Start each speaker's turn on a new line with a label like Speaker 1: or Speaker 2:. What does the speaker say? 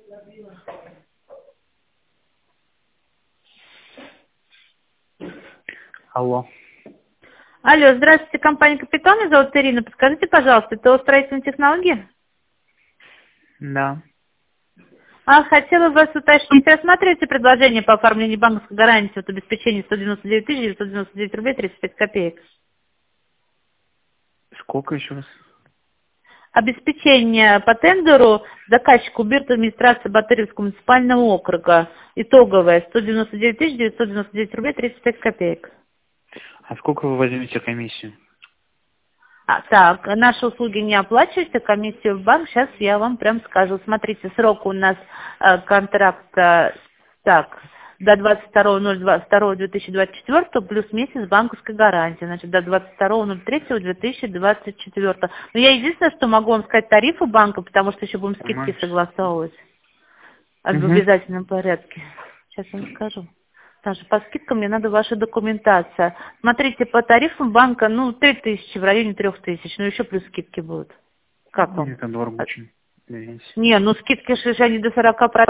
Speaker 1: Алло.
Speaker 2: Алло, здравствуйте, компания «Капитан», меня зовут Ирина. Подскажите, пожалуйста, это строительные технологии?
Speaker 1: Да.
Speaker 2: Хотела вас уточнить, рассматриваете предложение по оформлению банковской гарантии от обеспечения 199 999 рублей 35 копеек?
Speaker 1: Сколько еще раз?
Speaker 2: Обеспечение по тендеру заказчику БИРТ администрации Батыревского муниципального округа. Итоговое 199 999 рублей 35 копеек.
Speaker 1: А сколько вы возьмете комиссию?
Speaker 2: Так, наши услуги не оплачиваются, комиссию в банк, сейчас я вам прям скажу. Смотрите, срок у нас контракта так, до 22.02.2024 плюс месяц банковской гарантии, значит, до 22.03.2024. Но я единственное, что могу вам сказать, тарифы банка, потому что еще будем скидки
Speaker 1: Понимаете?
Speaker 2: согласовывать в
Speaker 1: Угу.
Speaker 2: обязательном порядке. Сейчас вам скажу. Даже по скидкам мне надо ваша документация. Смотрите, по тарифам банка, 3000, в районе 3000, но еще плюс скидки будут. Как вам?
Speaker 1: Это дорого очень. Извините.
Speaker 2: Не, скидки же они до 40%.